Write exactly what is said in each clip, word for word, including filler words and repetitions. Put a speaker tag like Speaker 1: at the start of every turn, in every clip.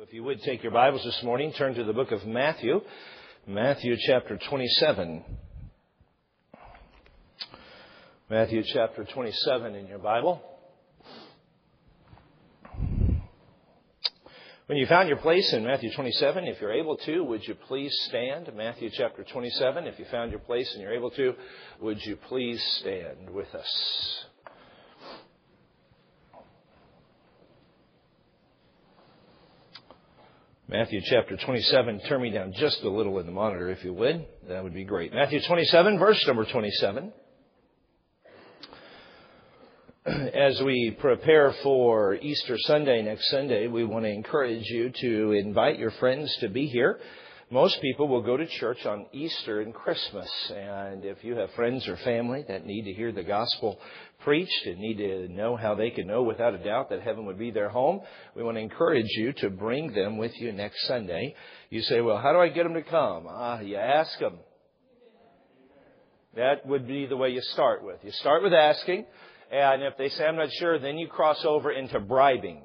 Speaker 1: If you would take your Bibles this morning, turn to the book of Matthew, Matthew chapter twenty-seven. Matthew chapter twenty-seven in your Bible. When you found your place in Matthew twenty-seven, if you're able to, would you please stand? Matthew chapter twenty-seven. If you found your place and you're able to, would you please stand with us? Matthew chapter twenty-seven. Turn me down just a little in the monitor, if you would. That would be great. Matthew twenty-seven, verse number twenty-seven. As we prepare for Easter Sunday next Sunday, we want to encourage you to invite your friends to be here. Most people will go to church on Easter and Christmas. And if you have friends or family that need to hear the gospel preached and need to know how they can know without a doubt that heaven would be their home, we want to encourage you to bring them with you next Sunday. You say, well, how do I get them to come? Ah, you ask them. That would be the way you start with. You start with asking. And if they say, I'm not sure, then you cross over into bribing.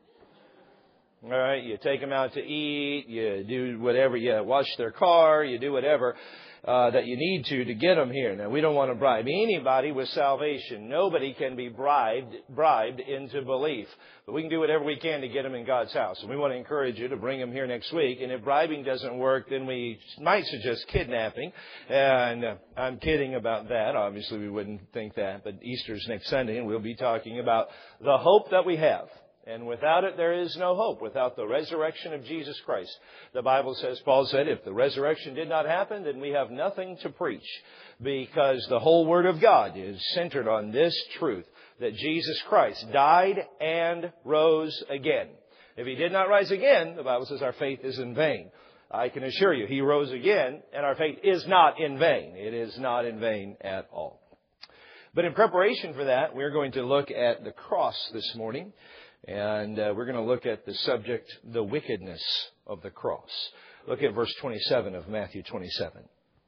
Speaker 1: All right, you take them out to eat, you do whatever, you wash their car, you do whatever uh, that you need to to get them here. Now, we don't want to bribe anybody with salvation. Nobody can be bribed bribed into belief. But we can do whatever we can to get them in God's house. And we want to encourage you to bring them here next week. And if bribing doesn't work, then we might suggest kidnapping. And uh, I'm kidding about that. Obviously, we wouldn't think that. But Easter's next Sunday, and we'll be talking about the hope that we have. And without it, there is no hope. Without the resurrection of Jesus Christ. The Bible says, Paul said, if the resurrection did not happen, then we have nothing to preach. Because the whole Word of God is centered on this truth, that Jesus Christ died and rose again. If He did not rise again, the Bible says our faith is in vain. I can assure you, He rose again, and our faith is not in vain. It is not in vain at all. But in preparation for that, we're going to look at the cross this morning. And uh, we're going to look at the subject, the wickedness of the cross. Look at verse twenty-seven of Matthew twenty-seven.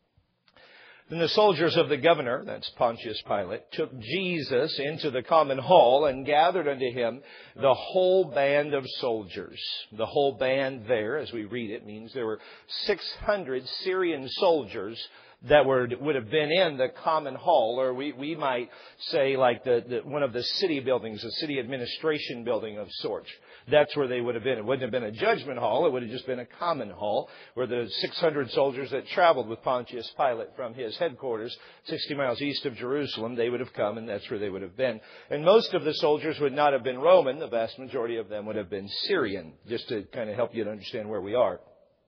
Speaker 1: Then the soldiers of the governor, that's Pontius Pilate, took Jesus into the common hall and gathered unto him the whole band of soldiers. The whole band there, as we read it, means there were six hundred Syrian soldiers that were, would have been in the common hall, or we, we might say like the, the one of the city buildings, a city administration building of sorts. That's where they would have been. It wouldn't have been a judgment hall. It would have just been a common hall where the six hundred soldiers that traveled with Pontius Pilate from his headquarters, sixty miles east of Jerusalem, they would have come, and that's where they would have been. And most of the soldiers would not have been Roman. The vast majority of them would have been Syrian, just to kind of help you to understand where we are.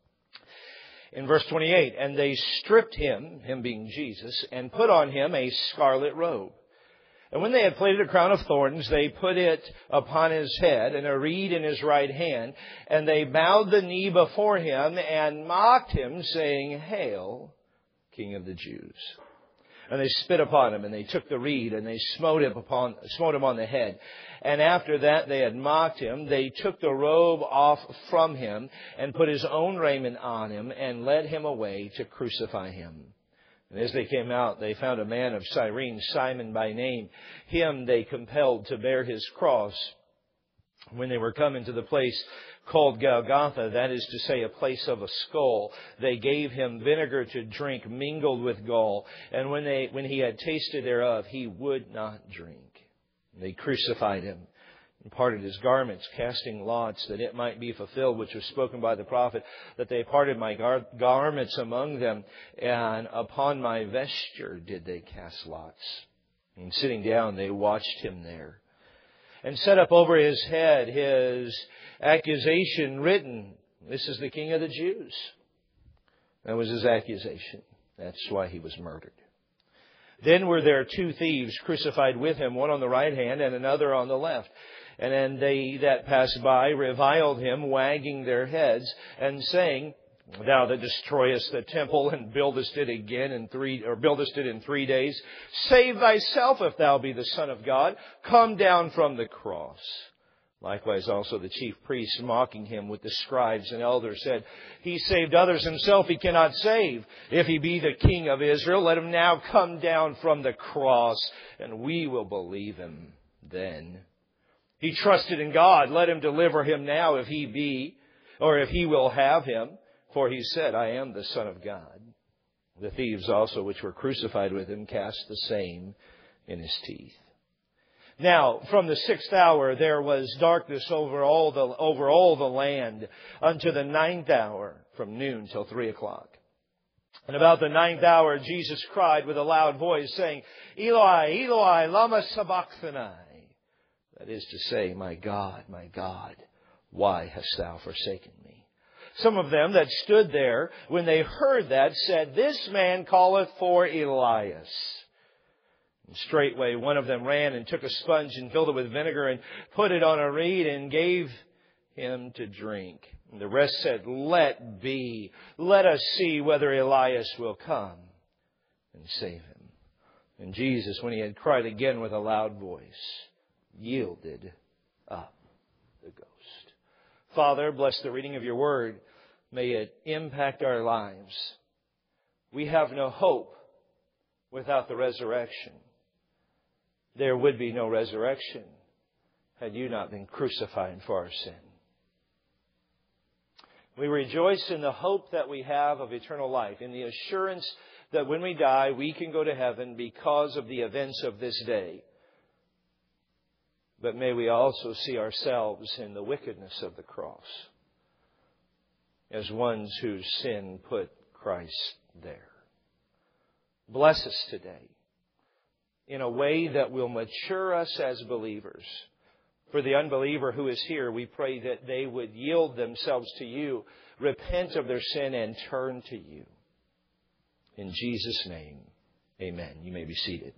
Speaker 1: In verse twenty-eight, and they stripped him, him being Jesus, and put on him a scarlet robe. And when they had plaited a crown of thorns, they put it upon his head and a reed in his right hand. And they bowed the knee before him and mocked him, saying, Hail, King of the Jews. And they spit upon him, and they took the reed, and they smote him upon, smote him on the head. And after that they had mocked him, they took the robe off from him, and put his own raiment on him, and led him away to crucify him. And as they came out, they found a man of Cyrene, Simon by name. Him they compelled to bear his cross. When they were come into the place called Golgotha, that is to say, a place of a skull, they gave him vinegar to drink mingled with gall. And when they when he had tasted thereof, he would not drink. They crucified him and parted his garments, casting lots, that it might be fulfilled, which was spoken by the prophet, that they parted my gar- garments among them, and upon my vesture did they cast lots. And sitting down, they watched him there. And set up over his head his accusation written, This is the King of the Jews. That was his accusation. That's why he was murdered. Then were there two thieves crucified with him, one on the right hand and another on the left. And then they that passed by reviled him, wagging their heads, and saying, Thou that destroyest the temple and buildest it again in three, or buildest it in three days, save thyself if thou be the Son of God. Come down from the cross. Likewise also the chief priests, mocking him with the scribes and elders, said, He saved others, himself he cannot save. If he be the King of Israel, let him now come down from the cross, and we will believe him then. He trusted in God. Let him deliver him now if he be. or if he will have him. For he said, I am the Son of God. The thieves also which were crucified with him cast the same in his teeth. Now, from the sixth hour there was darkness over all the over all the land unto the ninth hour, from noon till three o'clock. And about the ninth hour Jesus cried with a loud voice, saying, Eloi, Eloi, lama sabachthani. That is to say, My God, my God, why hast thou forsaken me? Some of them that stood there, when they heard that, said, This man calleth for Elias. And straightway one of them ran and took a sponge and filled it with vinegar and put it on a reed and gave him to drink. And the rest said, Let be. Let us see whether Elias will come and save him. And Jesus, when he had cried again with a loud voice, yielded up the ghost. Father, bless the reading of your word. May it impact our lives. We have no hope without the resurrection. There would be no resurrection had you not been crucified for our sin. We rejoice in the hope that we have of eternal life, in the assurance that when we die, we can go to heaven because of the events of this day. But may we also see ourselves in the wickedness of the cross as ones whose sin put Christ there. Bless us today in a way that will mature us as believers. For the unbeliever who is here, we pray that they would yield themselves to you, repent of their sin, and turn to you. In Jesus' name, amen. You may be seated.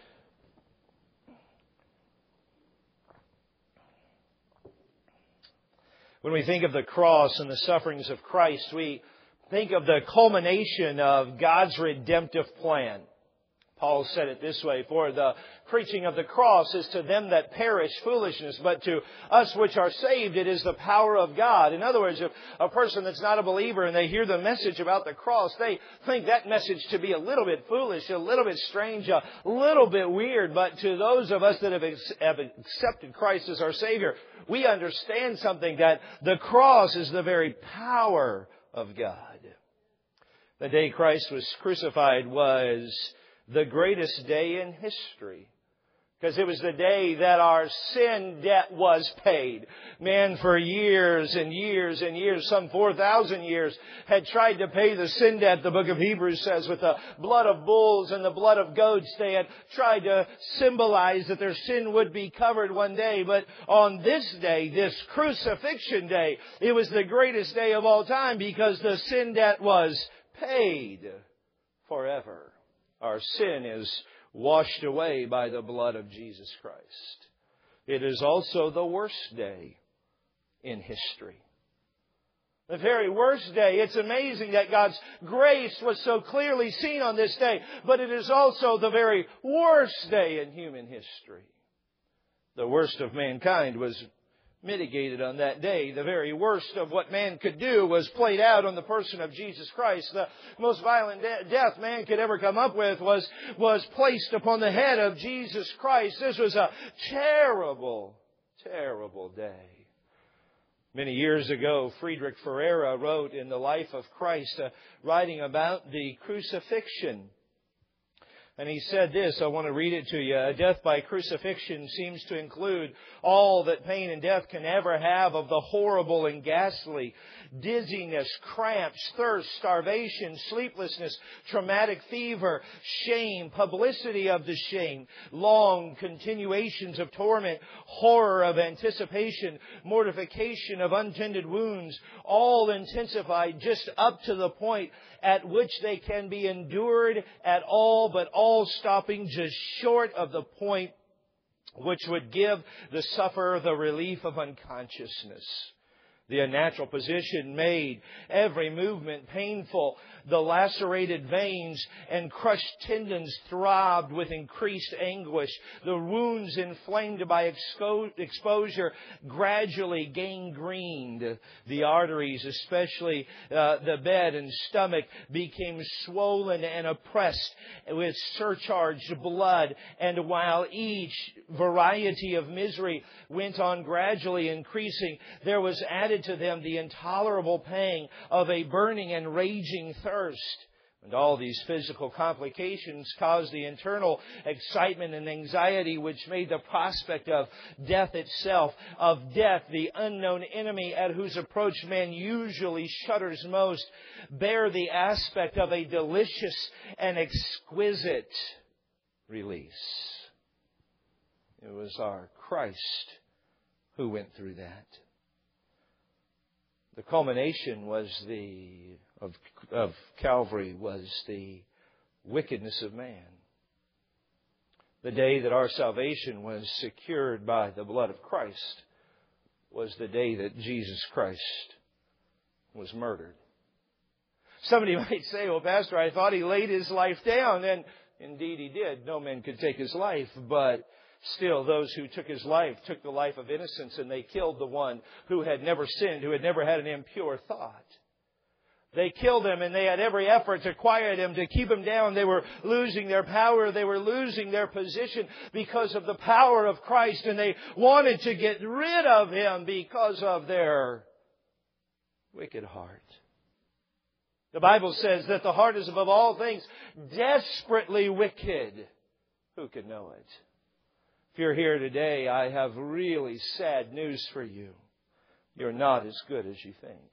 Speaker 1: When we think of the cross and the sufferings of Christ, we think of the culmination of God's redemptive plan. Paul said it this way, For the preaching of the cross is to them that perish foolishness, but to us which are saved it is the power of God. In other words, if a person that's not a believer and they hear the message about the cross, they think that message to be a little bit foolish, a little bit strange, a little bit weird. But to those of us that have accepted Christ as our Savior, we understand something, that the cross is the very power of God. The day Christ was crucified was the greatest day in history, because it was the day that our sin debt was paid. Man, for years and years and years, some four thousand years, had tried to pay the sin debt, the book of Hebrews says, with the blood of bulls and the blood of goats. They had tried to symbolize that their sin would be covered one day. But on this day, this crucifixion day, it was the greatest day of all time, because the sin debt was paid forever. Our sin is washed away by the blood of Jesus Christ. It is also the worst day in history. The very worst day. It's amazing that God's grace was so clearly seen on this day, but it is also the very worst day in human history. The worst of mankind was mitigated on that day. The very worst of what man could do was played out on the person of Jesus Christ. The most violent de- death man could ever come up with was, was placed upon the head of Jesus Christ. This was a terrible, terrible day. Many years ago, Friedrich Ferreira wrote in The Life of Christ, uh, writing about the crucifixion. And he said this, I want to read it to you. A death by crucifixion seems to include all that pain and death can ever have of the horrible and ghastly. Dizziness, cramps, thirst, starvation, sleeplessness, traumatic fever, shame, publicity of the shame, long continuations of torment, horror of anticipation, mortification of untended wounds, all intensified just up to the point at which they can be endured at all, but all stopping just short of the point which would give the sufferer the relief of unconsciousness. The unnatural position made every movement painful. The lacerated veins and crushed tendons throbbed with increased anguish. The wounds inflamed by expo- exposure gradually gangrened. The arteries, especially uh, the bed and stomach, became swollen and oppressed with surcharged blood. And while each variety of misery went on gradually increasing, there was added into them the intolerable pang of a burning and raging thirst. And all these physical complications caused the internal excitement and anxiety which made the prospect of death itself, of death, the unknown enemy at whose approach man usually shudders most, bear the aspect of a delicious and exquisite release. It was our Christ who went through that. The culmination was the of, of Calvary was the wickedness of man. The day that our salvation was secured by the blood of Christ was the day that Jesus Christ was murdered. Somebody might say, well, Pastor, I thought He laid His life down. And indeed He did. No man could take His life, but still, those who took His life took the life of innocence, and they killed the one who had never sinned, who had never had an impure thought. They killed Him, and they had every effort to quiet Him, to keep Him down. They were losing their power. They were losing their position because of the power of Christ, and they wanted to get rid of Him because of their wicked heart. The Bible says that the heart is above all things desperately wicked. Who can know it? If you're here today, I have really sad news for you. You're not as good as you think.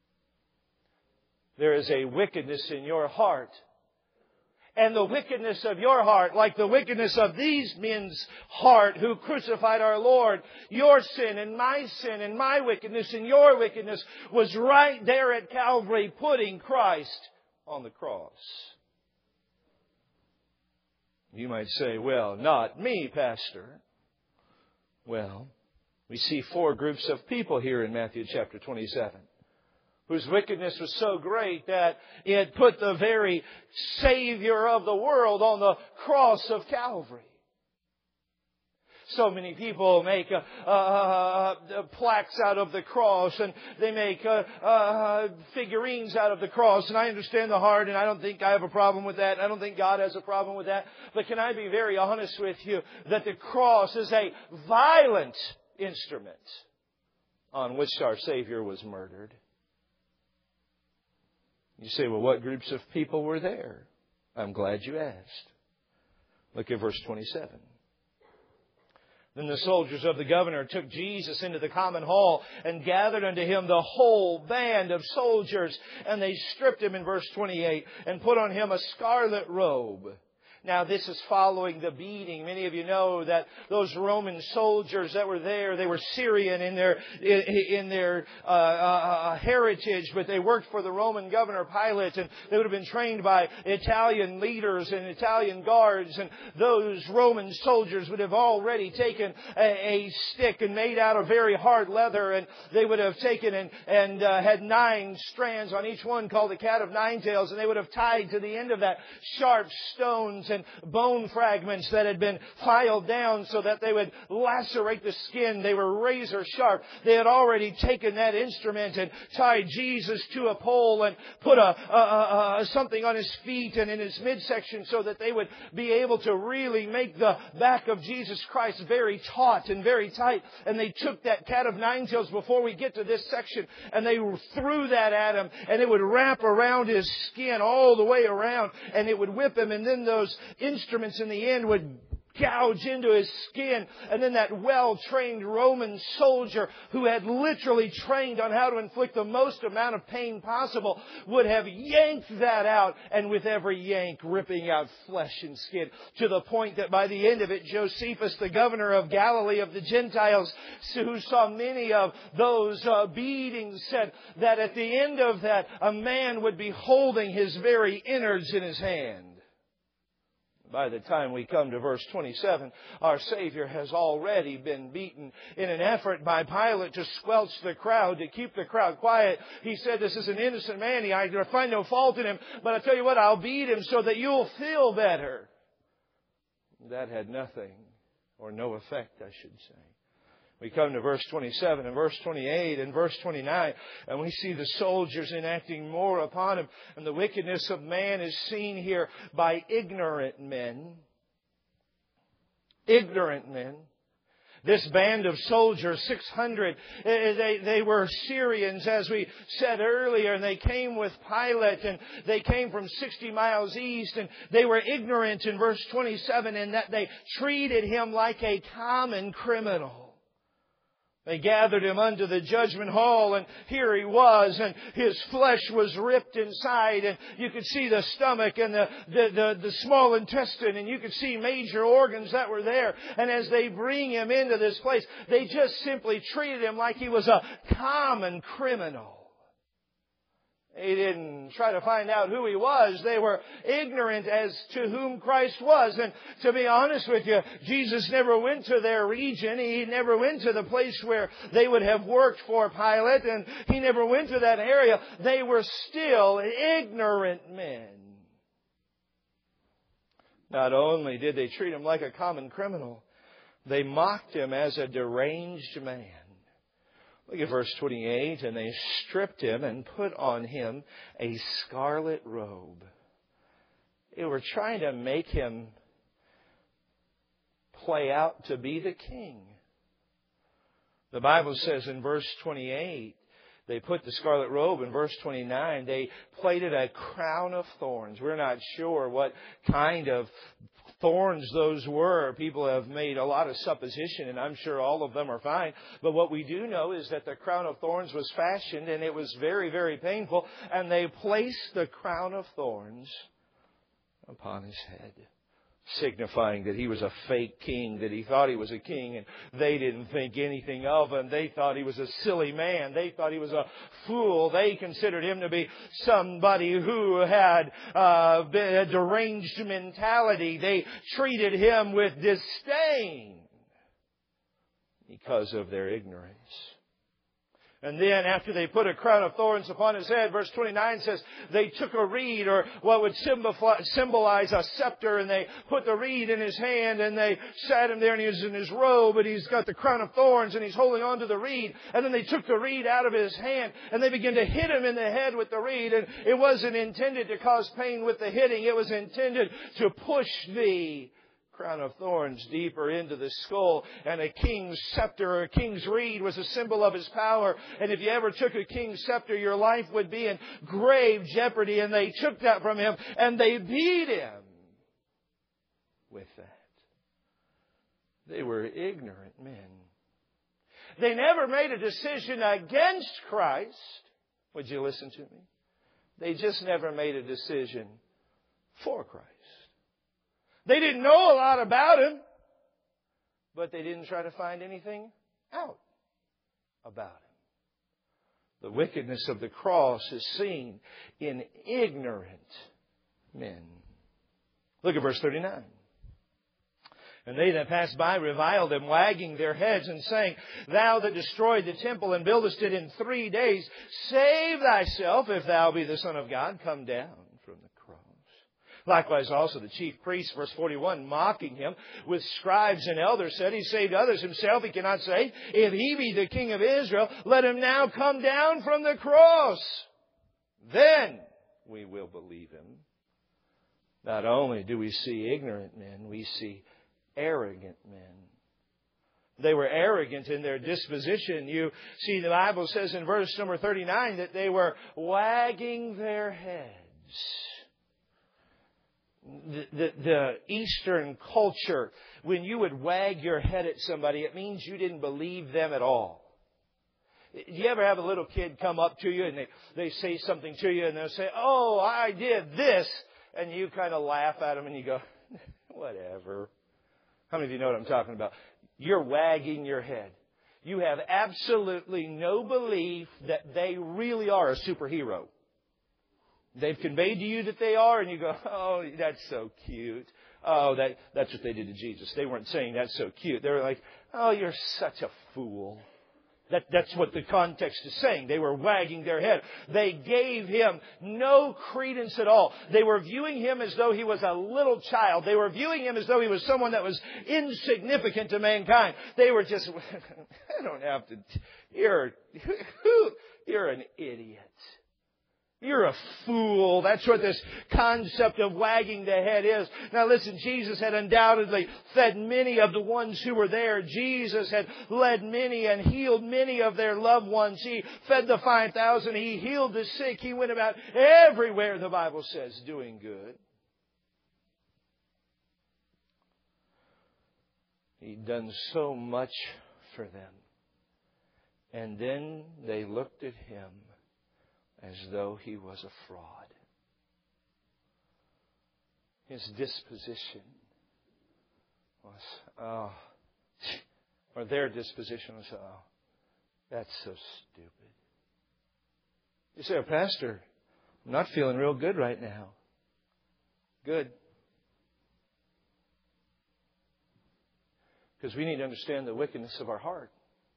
Speaker 1: There is a wickedness in your heart. And the wickedness of your heart, like the wickedness of these men's heart who crucified our Lord, your sin and my sin and my wickedness and your wickedness was right there at Calvary, putting Christ on the cross. You might say, well, not me, Pastor. Well, we see four groups of people here in Matthew chapter twenty-seven, whose wickedness was so great that it put the very Savior of the world on the cross of Calvary. So many people make uh, uh, plaques out of the cross, and they make uh, uh, figurines out of the cross. And I understand the heart, and I don't think I have a problem with that. I don't think God has a problem with that. But can I be very honest with you that the cross is a violent instrument on which our Savior was murdered? You say, well, what groups of people were there? I'm glad you asked. Look at verse twenty-seven. Then the soldiers of the governor took Jesus into the common hall and gathered unto Him the whole band of soldiers. And they stripped Him, in verse twenty-eight, and put on Him a scarlet robe. Now, this is following the beating. Many of you know that those Roman soldiers that were there, they were Syrian in their in their uh, uh, heritage, but they worked for the Roman governor Pilate, and they would have been trained by Italian leaders and Italian guards. And those Roman soldiers would have already taken a, a stick and made out of very hard leather, and they would have taken and, and uh, had nine strands on each one, called the cat of nine tails, and they would have tied to the end of that sharp stones and bone fragments that had been filed down so that they would lacerate the skin. They were razor sharp. They had already taken that instrument and tied Jesus to a pole and put a, a, a something on His feet and in His midsection so that they would be able to really make the back of Jesus Christ very taut and very tight. And they took that cat of nine tails before we get to this section, and they threw that at Him, and it would wrap around His skin all the way around, and it would whip Him, and then those instruments in the end would gouge into His skin. And then that well-trained Roman soldier who had literally trained on how to inflict the most amount of pain possible would have yanked that out, and with every yank ripping out flesh and skin, to the point that by the end of it, Josephus, the governor of Galilee of the Gentiles, who saw many of those uh, beatings, said that at the end of that, a man would be holding his very innards in his hand. By the time we come to verse twenty-seven, our Savior has already been beaten in an effort by Pilate to squelch the crowd, to keep the crowd quiet. He said, this is an innocent man. I find no fault in him, but I tell you what, I'll beat him so that you'll feel better. That had nothing, or no effect, I should say. We come to verse twenty-seven and verse twenty-eight and verse twenty-nine, and we see the soldiers enacting more upon Him. And the wickedness of man is seen here by ignorant men. Ignorant men. This band of soldiers, six hundred, they, they were Syrians, as we said earlier, and they came with Pilate, and they came from sixty miles east, and they were ignorant in verse twenty-seven in that they treated him like a common criminal. They gathered him unto the judgment hall, and here he was, and his flesh was ripped inside, and you could see the stomach and the, the, the, the small intestine, and you could see major organs that were there. And as they bring him into this place, they just simply treated him like he was a common criminal. They didn't try to find out who he was. They were ignorant as to whom Christ was. And to be honest with you, Jesus never went to their region. He never went to the place where they would have worked for Pilate. And He never went to that area. They were still ignorant men. Not only did they treat Him like a common criminal, they mocked Him as a deranged man. Look at verse twenty-eight. And they stripped Him and put on Him a scarlet robe. They were trying to make Him play out to be the king. The Bible says in verse twenty-eight, they put the scarlet robe. In verse twenty-nine, they plaited a crown of thorns. We're not sure what kind of thorns those were. People have made a lot of supposition, and I'm sure all of them are fine. But what we do know is that the crown of thorns was fashioned, and it was very, very painful. And they placed the crown of thorns upon His head, signifying that He was a fake king, that He thought He was a king, and they didn't think anything of Him. They thought He was a silly man. They thought He was a fool. They considered Him to be somebody who had uh, a deranged mentality. They treated Him with disdain because of their ignorance. And then after they put a crown of thorns upon His head, verse twenty-nine says, they took a reed, or what would symbolize a scepter, and they put the reed in His hand, and they sat Him there, and He was in His robe, and He's got the crown of thorns, and He's holding on to the reed. And then they took the reed out of His hand, and they began to hit Him in the head with the reed. And it wasn't intended to cause pain with the hitting. It was intended to push the crown of thorns deeper into the skull. And a king's scepter or a king's reed was a symbol of his power. And if you ever took a king's scepter, your life would be in grave jeopardy. And they took that from him and they beat him with that. They were ignorant men. They never made a decision against Christ. Would you listen to me? They just never made a decision for Christ. They didn't know a lot about Him, but they didn't try to find anything out about Him. The wickedness of the cross is seen in ignorant men. Look at verse thirty-nine. And they that passed by reviled Him, wagging their heads and saying, Thou that destroyed the temple and buildest it in three days, save thyself, if thou be the Son of God, come down from the cross. Likewise also the chief priests, verse forty-one, mocking Him with scribes and elders, said, He saved others, Himself He cannot save. If He be the King of Israel, let Him now come down from the cross. Then we will believe Him. Not only do we see ignorant men, we see arrogant men. They were arrogant in their disposition. You see, the Bible says in verse number thirty-nine that they were wagging their heads. The, the, the Eastern culture, when you would wag your head at somebody, it means you didn't believe them at all. Do you ever have a little kid come up to you and they, they say something to you and they'll say, oh, I did this. And you kind of laugh at them and you go, whatever. How many of you know what I'm talking about? You're wagging your head. You have absolutely no belief that they really are a superhero. They've conveyed to you that they are, and you go, oh, that's so cute. Oh, that that's what they did to Jesus. They weren't saying that's so cute. They were like, oh, you're such a fool. That, that's what the context is saying. They were wagging their head. They gave Him no credence at all. They were viewing Him as though He was a little child. They were viewing Him as though He was someone that was insignificant to mankind. They were just, I don't have to, you're, you're an idiot. You're a fool. That's what this concept of wagging the head is. Now listen, Jesus had undoubtedly fed many of the ones who were there. Jesus had led many and healed many of their loved ones. He fed the five thousand. He healed the sick. He went about everywhere, the Bible says, doing good. He'd done so much for them. And then they looked at Him as though He was a fraud. His disposition was, oh, or their disposition was, oh, that's so stupid. You say, oh, Pastor, I'm not feeling real good right now. Good. Because we need to understand the wickedness of our heart.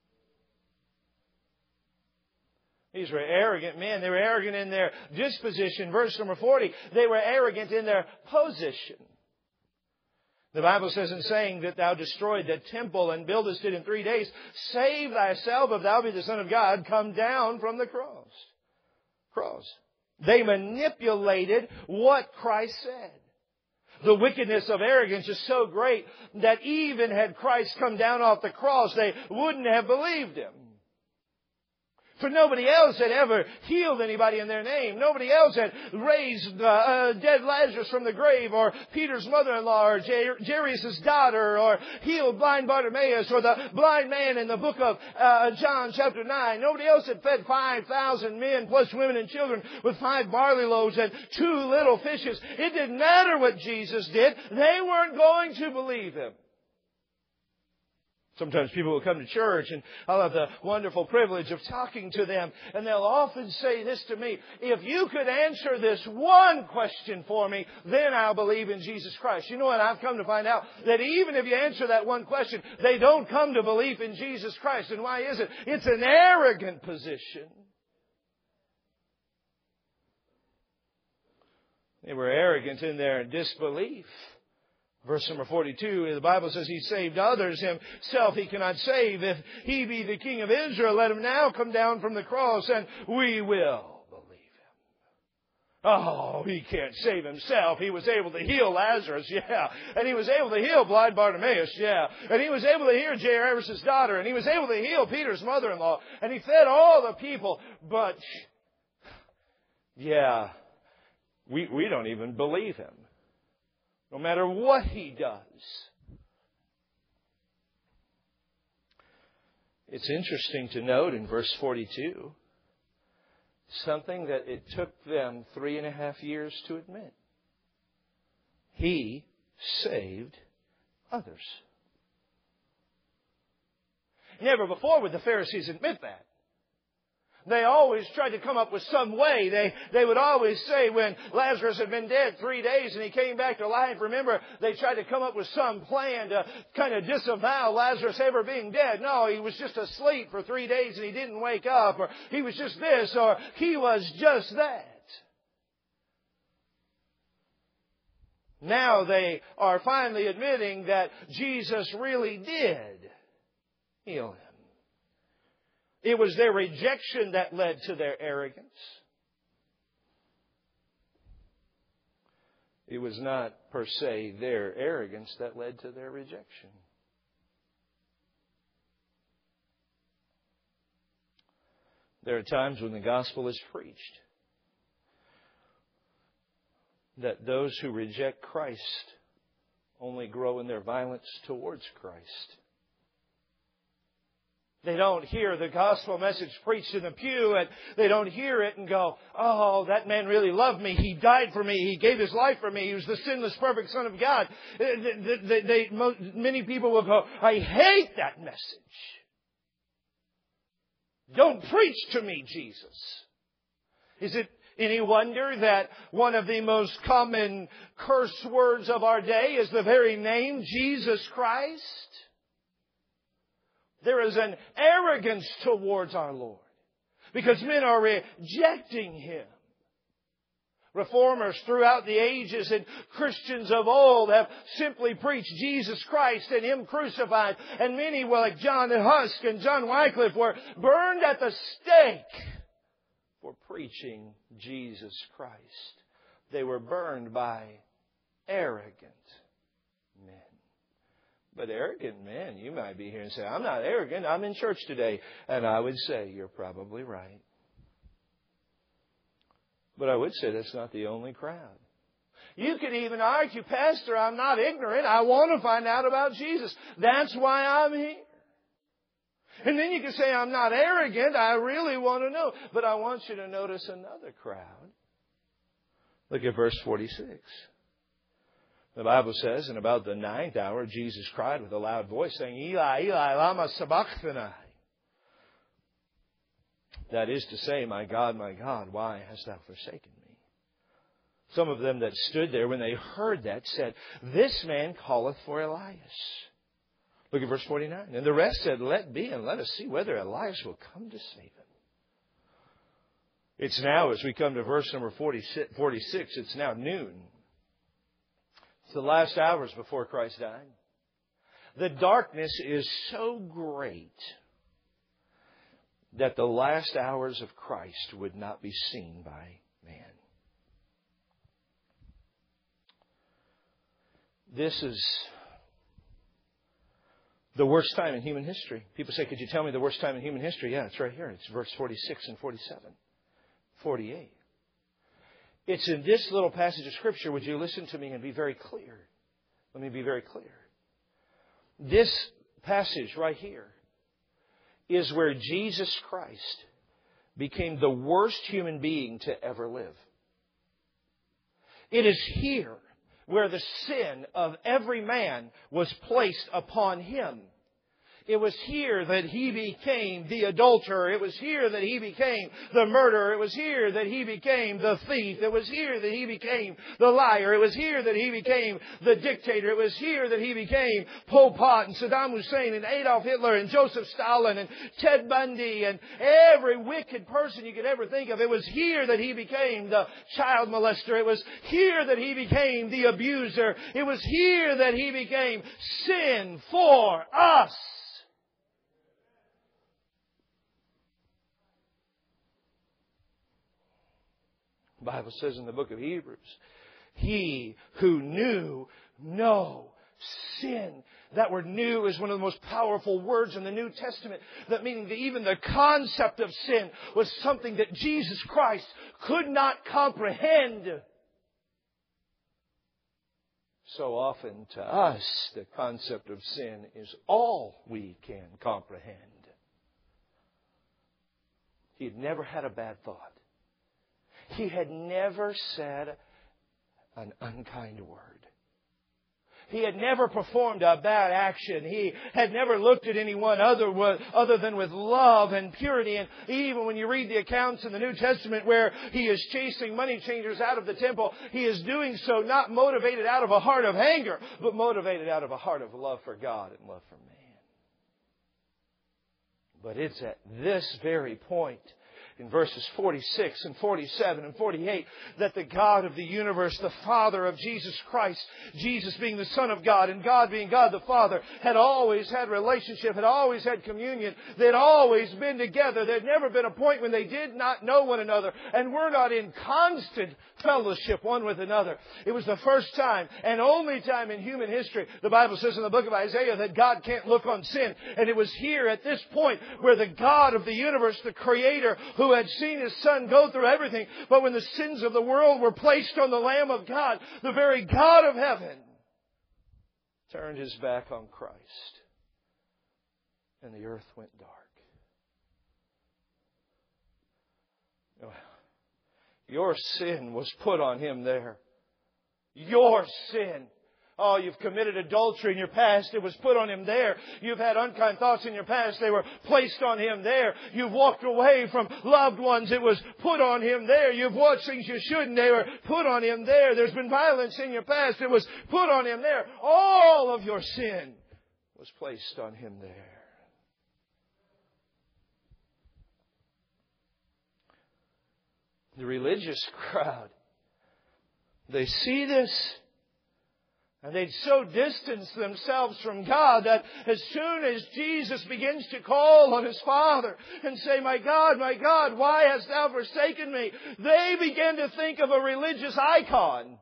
Speaker 1: These were arrogant men. They were arrogant in their disposition. Verse number forty, they were arrogant in their position. The Bible says, in saying that thou destroyed the temple and buildest it in three days, save thyself if thou be the Son of God, come down from the cross. Cross. They manipulated what Christ said. The wickedness of arrogance is so great that even had Christ come down off the cross, they wouldn't have believed Him. For nobody else had ever healed anybody in their name. Nobody else had raised uh, uh, dead Lazarus from the grave, or Peter's mother-in-law, or Jair- Jairus' daughter, or healed blind Bartimaeus, or the blind man in the book of uh, John chapter nine. Nobody else had fed five thousand men, plus women and children, with five barley loaves and two little fishes. It didn't matter what Jesus did. They weren't going to believe Him. Sometimes people will come to church and I'll have the wonderful privilege of talking to them, and they'll often say this to me: if you could answer this one question for me, then I'll believe in Jesus Christ. You know what? I've come to find out that even if you answer that one question, they don't come to belief in Jesus Christ. And why is it? It's an arrogant position. They were arrogant in their disbelief. Verse number forty-two, the Bible says He saved others. Himself He cannot save. If He be the King of Israel, let Him now come down from the cross, and we will believe Him. Oh, He can't save Himself. He was able to heal Lazarus, yeah. And He was able to heal blind Bartimaeus, yeah. And He was able to heal Jairus' daughter. And He was able to heal Peter's mother-in-law. And He fed all the people. But, yeah, we, we don't even believe Him. No matter what He does. It's interesting to note in verse forty-two, something that it took them three and a half years to admit. He saved others. Never before would the Pharisees admit that. They always tried to come up with some way. They, they would always say when Lazarus had been dead three days and he came back to life, remember, they tried to come up with some plan to kind of disavow Lazarus ever being dead. No, he was just asleep for three days and he didn't wake up, or he was just this, or he was just that. Now they are finally admitting that Jesus really did heal him. It was their rejection that led to their arrogance. It was not per se their arrogance that led to their rejection. There are times when the gospel is preached that those who reject Christ only grow in their violence towards Christ. They don't hear the gospel message preached in the pew, and they don't hear it and go, oh, that man really loved me. He died for me. He gave his life for me. He was the sinless, perfect Son of God. They, they, they, many people will go, I hate that message. Don't preach to me, Jesus. Is it any wonder that one of the most common curse words of our day is the very name Jesus Christ? There is an arrogance towards our Lord because men are rejecting Him. Reformers throughout the ages and Christians of old have simply preached Jesus Christ and Him crucified. And many, well, like John Husk and John Wycliffe, were burned at the stake for preaching Jesus Christ. They were burned by arrogant men. But arrogant men, you might be here and say, I'm not arrogant, I'm in church today. And I would say, you're probably right. But I would say that's not the only crowd. You could even argue, Pastor, I'm not ignorant. I want to find out about Jesus. That's why I'm here. And then you can say, I'm not arrogant. I really want to know. But I want you to notice another crowd. Look at verse forty-six. The Bible says, and about the ninth hour, Jesus cried with a loud voice, saying, Eli, Eli, lama sabachthani. That is to say, my God, my God, why hast thou forsaken me? Some of them that stood there, when they heard that, said, This man calleth for Elias. Look at verse forty-nine. And the rest said, Let be, and let us see whether Elias will come to save him. It's now, as we come to verse number forty-six, it's now noon. It's the last hours before Christ died. The darkness is so great that the last hours of Christ would not be seen by man. This is the worst time in human history. People say, could you tell me the worst time in human history? Yeah, it's right here. It's verse forty-six and forty-seven. forty-eight. It's in this little passage of Scripture. Would you listen to me and be very clear? Let me be very clear. This passage right here is where Jesus Christ became the worst human being to ever live. It is here where the sin of every man was placed upon Him. It was here that He became the adulterer. It was here that He became the murderer. It was here that He became the thief. It was here that He became the liar. It was here that He became the dictator. It was here that He became Pol Pot and Saddam Hussein and Adolf Hitler and Joseph Stalin and Ted Bundy and every wicked person you could ever think of. It was here that He became the child molester. It was here that He became the abuser. It was here that He became sin for us. The Bible says in the book of Hebrews, He who knew no sin. That word "knew" is one of the most powerful words in the New Testament. That meaning that even the concept of sin was something that Jesus Christ could not comprehend. So often to us, the concept of sin is all we can comprehend. He had never had a bad thought. He had never said an unkind word. He had never performed a bad action. He had never looked at anyone other, other than with love and purity. And even when you read the accounts in the New Testament where He is chasing money changers out of the temple, He is doing so not motivated out of a heart of anger, but motivated out of a heart of love for God and love for man. But it's at this very point, in verses forty-six and forty-seven and forty-eight, that the God of the universe, the Father of Jesus Christ, Jesus being the Son of God and God being God the Father, had always had relationship, had always had communion. They had always been together. There had never been a point when they did not know one another and were not in constant fellowship one with another. It was the first time and only time in human history, the Bible says in the book of Isaiah, that God can't look on sin. And it was here at this point where the God of the universe, the Creator, who had seen His Son go through everything, but when the sins of the world were placed on the Lamb of God, the very God of heaven turned His back on Christ, and the earth went dark. Your sin was put on Him there. Your sin. Oh, you've committed adultery in your past. It was put on Him there. You've had unkind thoughts in your past. They were placed on Him there. You've walked away from loved ones. It was put on Him there. You've watched things you shouldn't. They were put on Him there. There's been violence in your past. It was put on Him there. All of your sin was placed on Him there. The religious crowd, they see this, And they'd so distanced themselves from God that as soon as Jesus begins to call on His Father and say, "My God, my God, why hast Thou forsaken me?" they begin to think of a religious icon.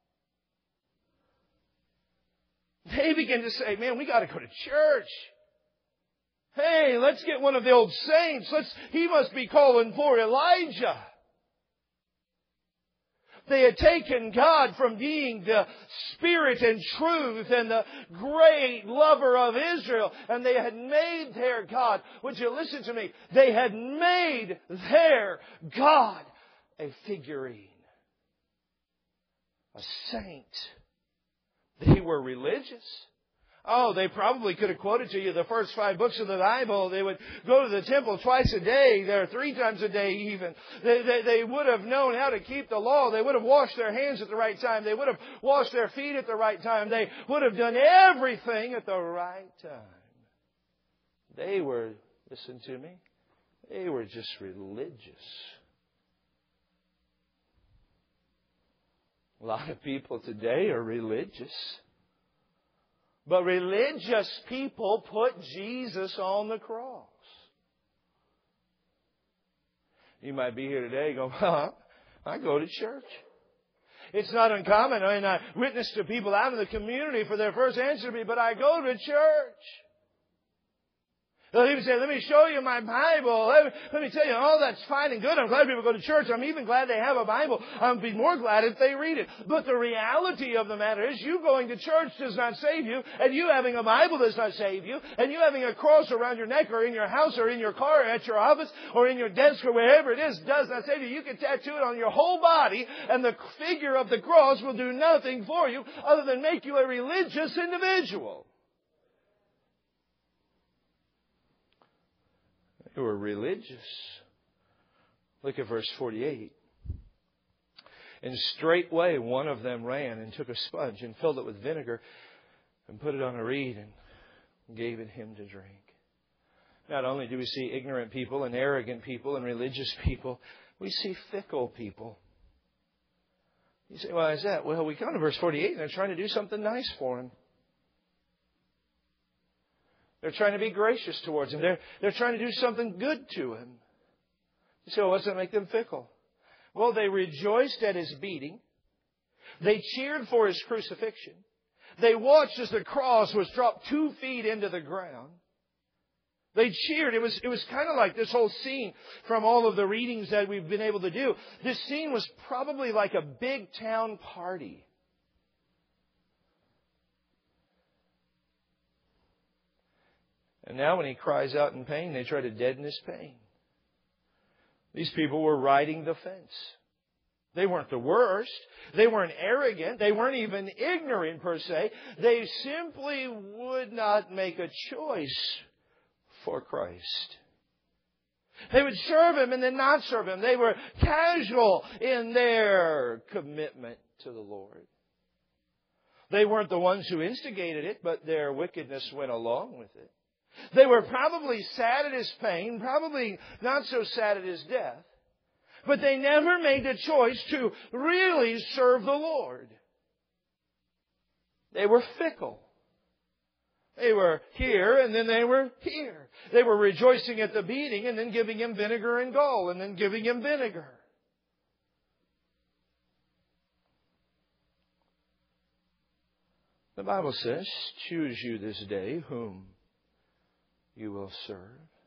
Speaker 1: They begin to say, "Man, we got to go to church. Hey, let's get one of the old saints. Let's, he must be calling for Elijah." They had taken God from being the Spirit and truth and the great lover of Israel, and they had made their God. Would you listen to me? They had made their God a figurine, a saint. They were religious. Oh, they probably could have quoted to you the first five books of the Bible. They would go to the temple twice a day, there three times a day even. They, they, they would have known how to keep the law. They would have washed their hands at the right time. They would have washed their feet at the right time. They would have done everything at the right time. They were, listen to me, they were just religious. A lot of people today are religious. But religious people put Jesus on the cross. You might be here today going, "Well, I go to church." It's not uncommon. I mean, I witness to people out in the community for their first answer to me, "But I go to church." They'll even say, "Let me show you my Bible. Let me, let me tell you, oh, that's fine and good. I'm glad people go to church. I'm even glad they have a Bible. I'd be more glad if they read it." But the reality of the matter is, you going to church does not save you, and you having a Bible does not save you, and you having a cross around your neck or in your house or in your car or at your office or in your desk or wherever it is does not save you. You can tattoo it on your whole body, and the figure of the cross will do nothing for you other than make you a religious individual. Who were religious. Look at verse forty-eight. "And straightway one of them ran and took a sponge and filled it with vinegar and put it on a reed and gave it him to drink." Not only do we see ignorant people and arrogant people and religious people, we see fickle people. You say, "Why is that?" Well, we come to verse forty-eight and they're trying to do something nice for him. They're trying to be gracious towards him. They're, they're trying to do something good to him. You say, "Well, what's that make them fickle?" Well, they rejoiced at his beating. They cheered for his crucifixion. They watched as the cross was dropped two feet into the ground. They cheered. It was, it was kind of like this whole scene from all of the readings that we've been able to do. This scene was probably like a big town party. And now when he cries out in pain, they try to deaden his pain. These people were riding the fence. They weren't the worst. They weren't arrogant. They weren't even ignorant per se. They simply would not make a choice for Christ. They would serve Him and then not serve Him. They were casual in their commitment to the Lord. They weren't the ones who instigated it, but their wickedness went along with it. They were probably sad at His pain, probably not so sad at His death, but they never made a choice to really serve the Lord. They were fickle. They were here and then they were here. They were rejoicing at the beating and then giving Him vinegar and gall and then giving Him vinegar. The Bible says, "Choose you this day whom you will serve."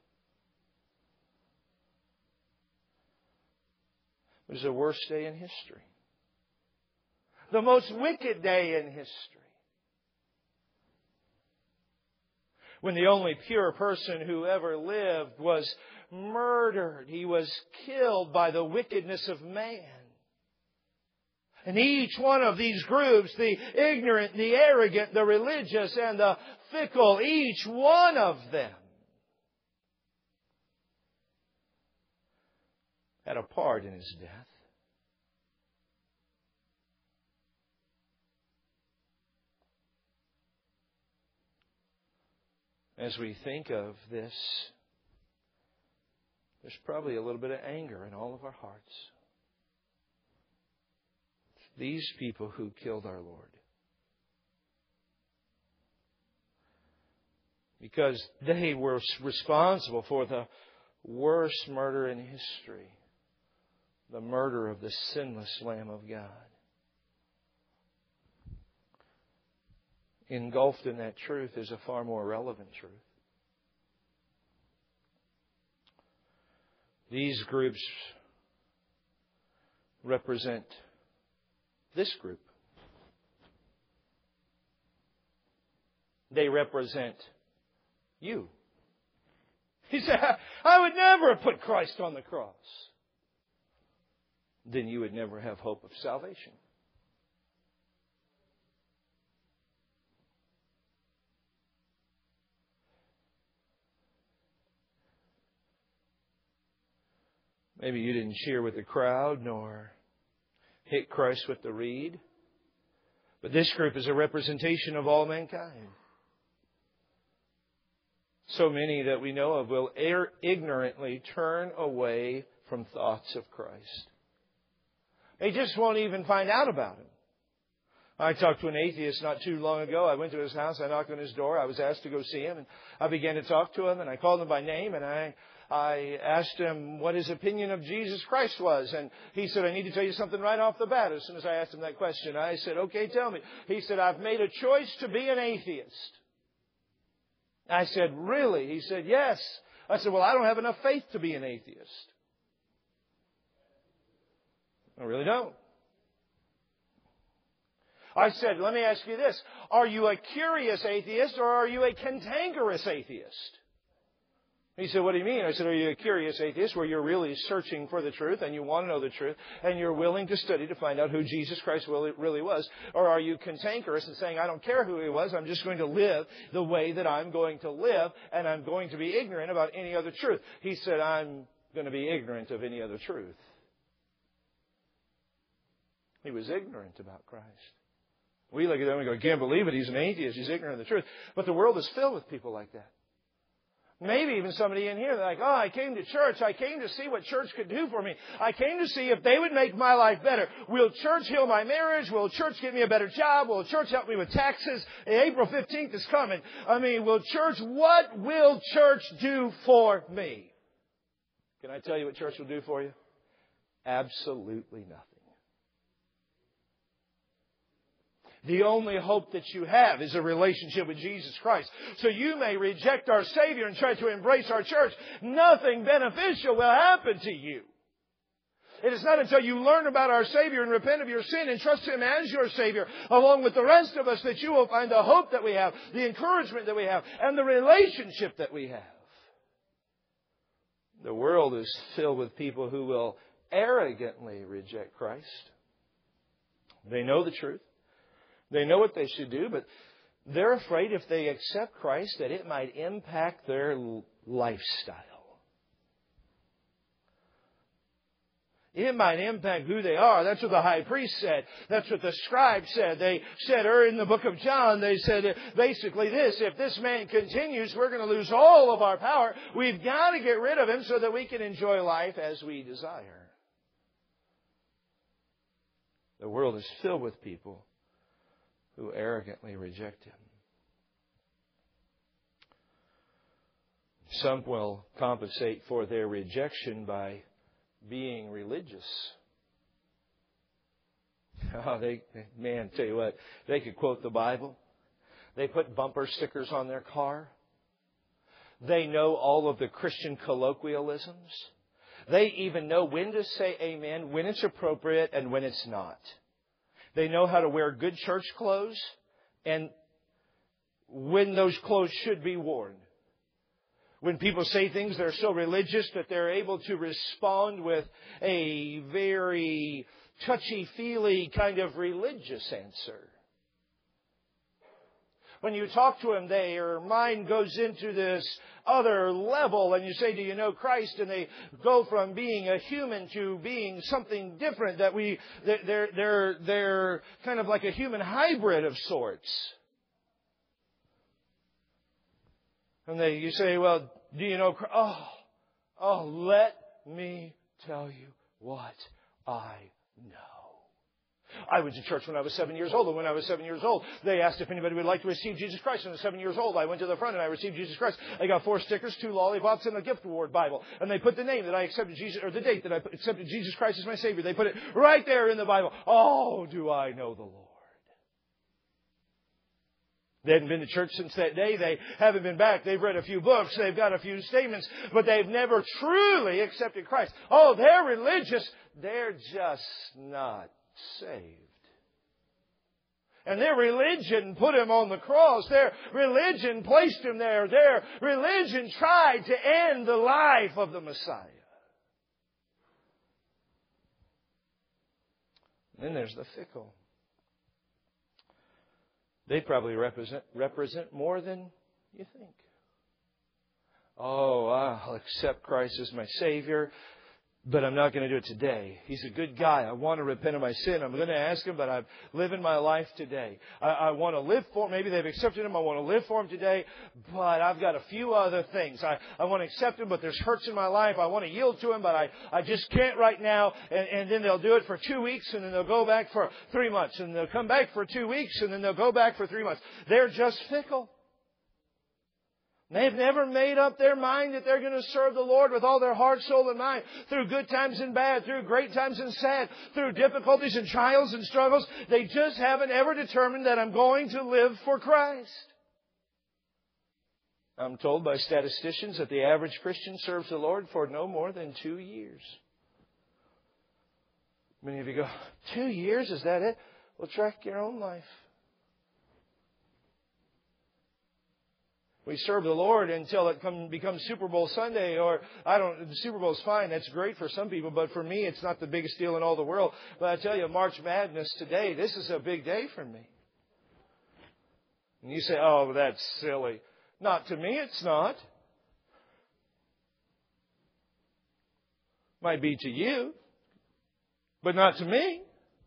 Speaker 1: It was the worst day in history. The most wicked day in history. When the only pure person who ever lived was murdered. He was killed by the wickedness of man. And each one of these groups, the ignorant, the arrogant, the religious, and the fickle, each one of them had a part in His death. As we think of this, there's probably a little bit of anger in all of our hearts. These people who killed our Lord. because they were responsible for the worst murder in history, the murder of the sinless Lamb of God. Engulfed in that truth is a far more relevant truth. These groups represent this group. They represent you. He said, I would never have put Christ on the cross. Then you would never have hope of salvation. Maybe you didn't cheer with the crowd nor hit Christ with the reed. But this group is a representation of all mankind. So many that we know of will er- ignorantly turn away from thoughts of Christ. They just won't even find out about Him. I talked to an atheist not too long ago. I went to his house. I knocked on his door. I was asked to go see him. And I began to talk to him. And I called him by name. And I I asked him what his opinion of Jesus Christ was. And he said, I need to tell you something right off the bat. As soon as I asked him that question, I said, okay, tell me. He said, I've made a choice to be an atheist. I said, really? He said, yes. I said, well, I don't have enough faith to be an atheist. I really don't. I said, let me ask you this. Are you a curious atheist or are you a cantankerous atheist? He said, what do you mean? I said, are you a curious atheist where you're really searching for the truth and you want to know the truth and you're willing to study to find out who Jesus Christ really, really was? Or are you cantankerous and saying, I don't care who He was, I'm just going to live the way that I'm going to live and I'm going to be ignorant about any other truth? He said, I'm going to be ignorant of any other truth. He was ignorant about Christ. We look at him and go, I can't believe it, he's an atheist, he's ignorant of the truth. But the world is filled with people like that. Maybe even somebody in here, they're like, oh, I came to church. I came to see what church could do for me. I came to see if they would make my life better. Will church heal my marriage? Will church get me a better job? Will church help me with taxes? April fifteenth is coming. I mean, will church, what will church do for me? Can I tell you what church will do for you? Absolutely nothing. The only hope that you have is a relationship with Jesus Christ. So you may reject our Savior and try to embrace our church. Nothing beneficial will happen to you. It is not until you learn about our Savior and repent of your sin and trust Him as your Savior, along with the rest of us, that you will find the hope that we have, the encouragement that we have, and the relationship that we have. The world is filled with people who will arrogantly reject Christ. They know the truth. They know what they should do, but they're afraid if they accept Christ that it might impact their lifestyle. It might impact who they are. That's what the high priest said. That's what the scribe said. They said earlier in the book of John, they said basically this: if this man continues, we're going to lose all of our power. We've got to get rid of him so that we can enjoy life as we desire. The world is filled with people who arrogantly reject Him. Some will compensate for their rejection by being religious. Oh, they, man, tell you what, they could quote the Bible. They put bumper stickers on their car. They know all of the Christian colloquialisms. They even know when to say amen, when it's appropriate, and when it's not. They know how to wear good church clothes and when those clothes should be worn. When people say things, they're so religious that they're able to respond with a very touchy-feely kind of religious answer. When you talk to them, their mind goes into this other level, and you say, do you know Christ? And they go from being a human to being something different. That we, they're, they're, they're kind of like a human hybrid of sorts. And they, you say, well, do you know Christ? Oh, oh, let me tell you what I know. I went to church when I was seven years old, and when I was seven years old, they asked if anybody would like to receive Jesus Christ. When I was seven years old, I went to the front and I received Jesus Christ. I got four stickers, two lollipops, and a gift award Bible. And they put the name that I accepted Jesus, or the date that I accepted Jesus Christ as my Savior. They put it right there in the Bible. Oh, do I know the Lord. They hadn't been to church since that day. They haven't been back. They've read a few books. They've got a few statements. But they've never truly accepted Christ. Oh, they're religious. They're just not saved. And their religion put Him on the cross. Their religion placed Him there. Their religion tried to end the life of the Messiah. Then there's the fickle. They probably represent represent more than you think. Oh, I'll accept Christ as my Savior, but I'm not going to do it today. He's a good guy. I want to repent of my sin. I'm going to ask Him, but I'm living my life today. I, I want to live for Him. Maybe they've accepted Him. I want to live for Him today, but I've got a few other things. I, I want to accept Him, but there's hurts in my life. I want to yield to Him, but I, I just can't right now. And, and then they'll do it for two weeks, and then they'll go back for three months, and they'll come back for two weeks, and then they'll go back for three months. They're just fickle. They've never made up their mind that they're going to serve the Lord with all their heart, soul, and mind. Through good times and bad, through great times and sad, through difficulties and trials and struggles. They just haven't ever determined that I'm going to live for Christ. I'm told by statisticians that the average Christian serves the Lord for no more than two years. Many of you go, two years? Is that it? Well, track your own life. We serve the Lord until it come, becomes Super Bowl Sunday, or I don't. The Super Bowl's fine. That's great for some people, but for me, it's not the biggest deal in all the world. But I tell you, March Madness today, this is a big day for me. And you say, "Oh, that's silly." Not to me, it's not. Might be to you, but not to me.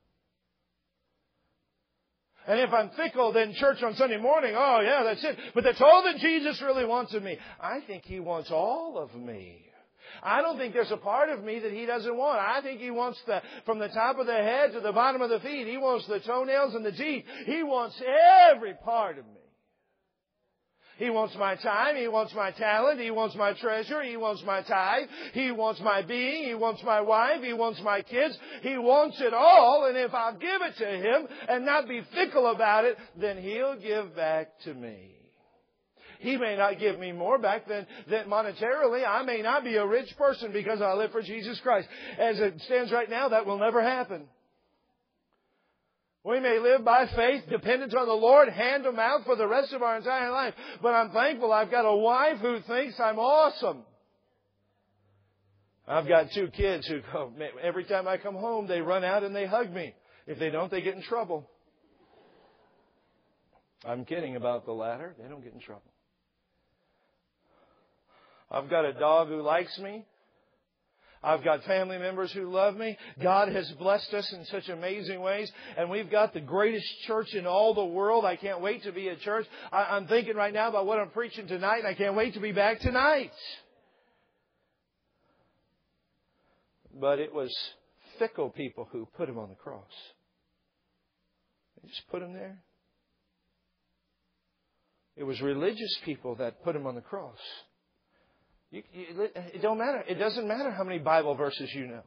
Speaker 1: And if I'm fickle, then church on Sunday morning, oh yeah, that's it. But that's all that Jesus really wants of me. I think He wants all of me. I don't think there's a part of me that He doesn't want. I think He wants the, from the top of the head to the bottom of the feet. He wants the toenails and the teeth. He wants every part of me. He wants my time. He wants my talent. He wants my treasure. He wants my tithe. He wants my being. He wants my wife. He wants my kids. He wants it all. And if I'll give it to Him and not be fickle about it, then He'll give back to me. He may not give me more back than, than monetarily. I may not be a rich person because I live for Jesus Christ. As it stands right now, that will never happen. We may live by faith, dependent on the Lord, hand to mouth for the rest of our entire life. But I'm thankful I've got a wife who thinks I'm awesome. I've got two kids who go, every time I come home, they run out and they hug me. If they don't, they get in trouble. I'm kidding about the latter. They don't get in trouble. I've got a dog who likes me. I've got family members who love me. God has blessed us in such amazing ways. And we've got the greatest church in all the world. I can't wait to be at church. I, I'm thinking right now about what I'm preaching tonight, and I can't wait to be back tonight. But it was fickle people who put Him on the cross. They just put Him there. It was religious people that put Him on the cross. You, you, it don't matter. It doesn't matter how many Bible verses you know.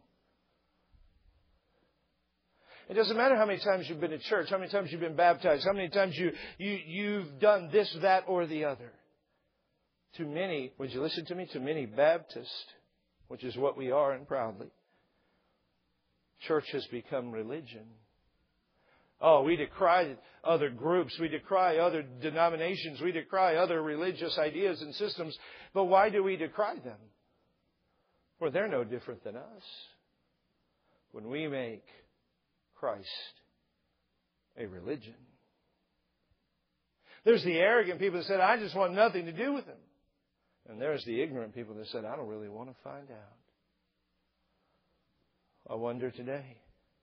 Speaker 1: It doesn't matter how many times you've been to church, how many times you've been baptized, how many times you, you, you've done this, that, or the other. To many, would you listen to me? To many Baptists, which is what we are and proudly, church has become religion. Oh, we decry other groups. We decry other denominations. We decry other religious ideas and systems. But why do we decry them? For they're no different than us. When we make Christ a religion. There's the arrogant people that said, I just want nothing to do with Him. And there's the ignorant people that said, I don't really want to find out. I wonder today,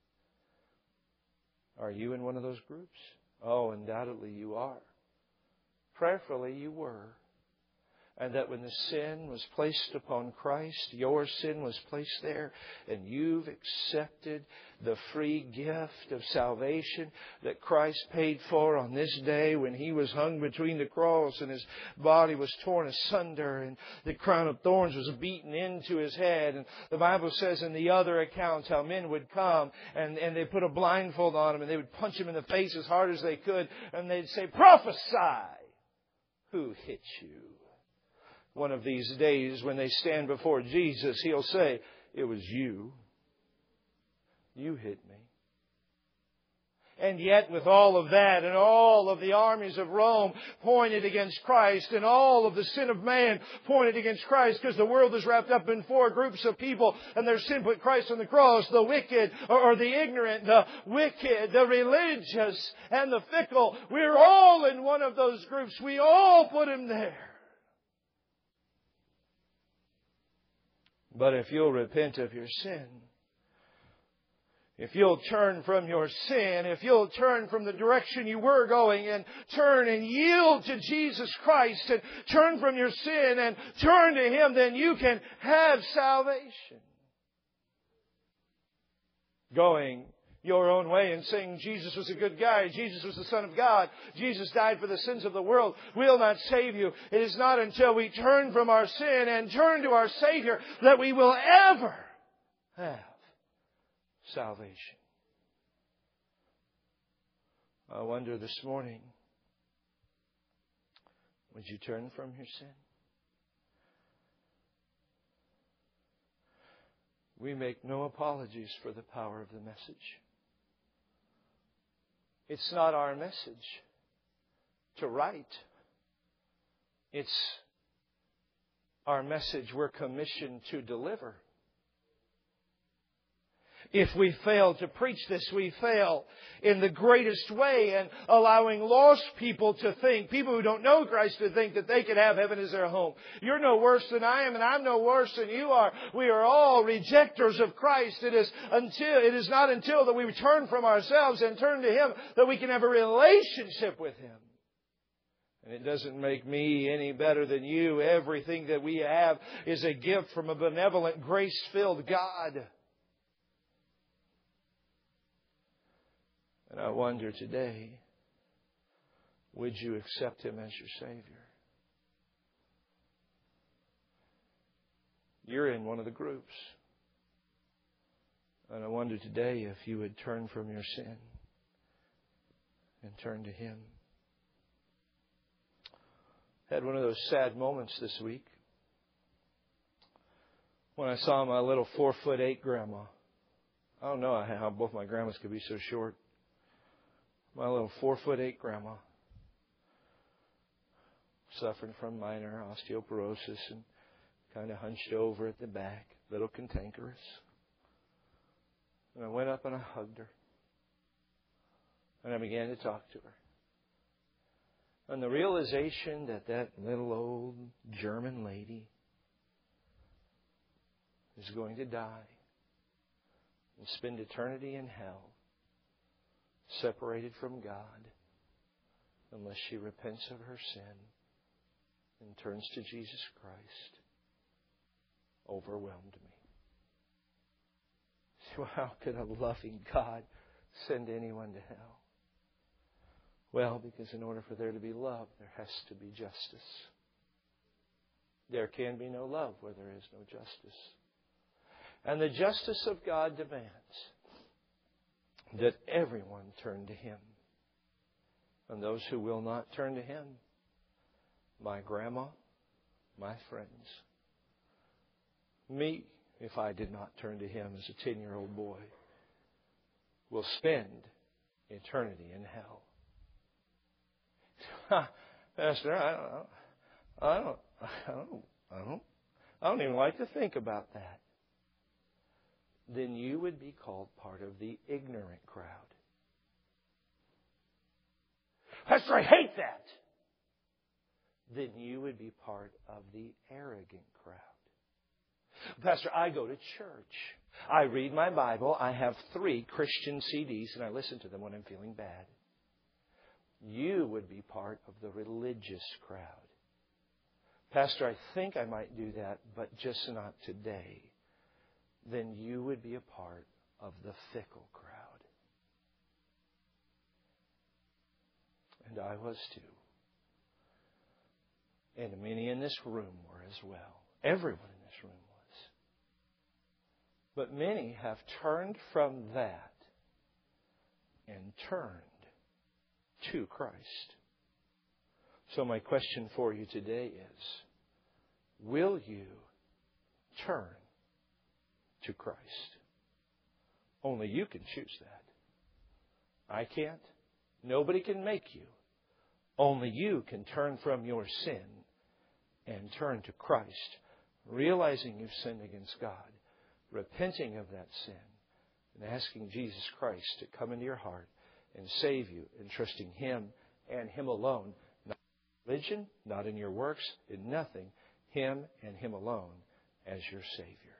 Speaker 1: are you in one of those groups? Oh, undoubtedly you are. Prayerfully you were. And that when the sin was placed upon Christ, your sin was placed there, and you've accepted the free gift of salvation that Christ paid for on this day when He was hung between the cross and His body was torn asunder and the crown of thorns was beaten into His head. And the Bible says in the other accounts how men would come and, and they'd put a blindfold on Him and they would punch Him in the face as hard as they could and they'd say, "Prophesy! Who hit you?" One of these days when they stand before Jesus, He'll say, "It was you. You hit me." And yet with all of that and all of the armies of Rome pointed against Christ and all of the sin of man pointed against Christ because the world is wrapped up in four groups of people and their sin put Christ on the cross: the wicked or the ignorant, the wicked, the religious, and the fickle. We're all in one of those groups. We all put Him there. But if you'll repent of your sin, if you'll turn from your sin, if you'll turn from the direction you were going and turn and yield to Jesus Christ and turn from your sin and turn to Him, then you can have salvation. Going your own way and saying Jesus was a good guy, Jesus was the Son of God, Jesus died for the sins of the world, will not save you. It is not until we turn from our sin and turn to our Savior that we will ever have salvation. I wonder this morning, would you turn from your sin? We make no apologies for the power of the message. It's not our message to write. It's our message we're commissioned to deliver. If we fail to preach this, we fail in the greatest way in allowing lost people to think, people who don't know Christ, to think that they could have heaven as their home. You're no worse than I am, and I'm no worse than you are. We are all rejectors of Christ. It is until it is not until that we turn from ourselves and turn to Him that we can have a relationship with Him. And it doesn't make me any better than you. Everything that we have is a gift from a benevolent, grace-filled God. And I wonder today, would you accept Him as your Savior? You're in one of the groups. And I wonder today if you would turn from your sin and turn to Him. I had one of those sad moments this week when I saw my little four foot eight grandma. I don't know how both my grandmas could be so short. My little four foot eight grandma, suffering from minor osteoporosis and kind of hunched over at the back, a little cantankerous. And I went up and I hugged her. And I began to talk to her. And the realization that that little old German lady is going to die and spend eternity in hell, separated from God, unless she repents of her sin and turns to Jesus Christ, overwhelmed me. So how could a loving God send anyone to hell? Well, because in order for there to be love, there has to be justice. There can be no love where there is no justice. And the justice of God demands that everyone turn to Him. And those who will not turn to Him, my grandma, my friends, me, if I did not turn to Him as a ten-year-old boy, will spend eternity in hell. Pastor, I don't, I don't, I don't, I don't, I don't even like to think about that. Then you would be called part of the ignorant crowd. Pastor, I hate that. Then you would be part of the arrogant crowd. Pastor, I go to church. I read my Bible. I have three Christian C Ds and I listen to them when I'm feeling bad. You would be part of the religious crowd. Pastor, I think I might do that, but just not today. Then you would be a part of the fickle crowd. And I was too. And many in this room were as well. Everyone in this room was. But many have turned from that and turned to Christ. So my question for you today is, will you turn to Christ? Only you can choose that. I can't. Nobody can make you. Only you can turn from your sin and turn to Christ, realizing you've sinned against God, repenting of that sin, and asking Jesus Christ to come into your heart and save you, and trusting Him and Him alone. Not in religion, not in your works, in nothing. Him and Him alone as your Savior.